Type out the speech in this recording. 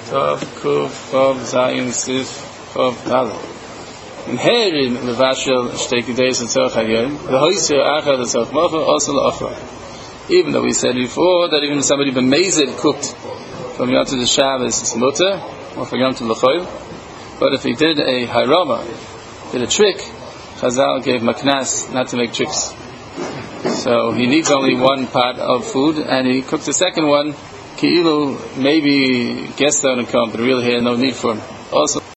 Tav Kuf Vav Zayin Sif Vav Dalet. In Herin Levashel Shteki Deis and Tzorach Hayom, the Hoyser Achad Tzorach Mocha also L'Achra. Even though we said before that even if somebody b'mezid cooked from Yom to the Shabbos, it's mutter, or from Yom to L'Choil. But if he did a harama, did a trick, Chazal gave maknas not to make tricks. So he needs only one pot of food, and he cooked the second one. Ki'ilu, maybe guests don't come, but really he had no need for him. Also.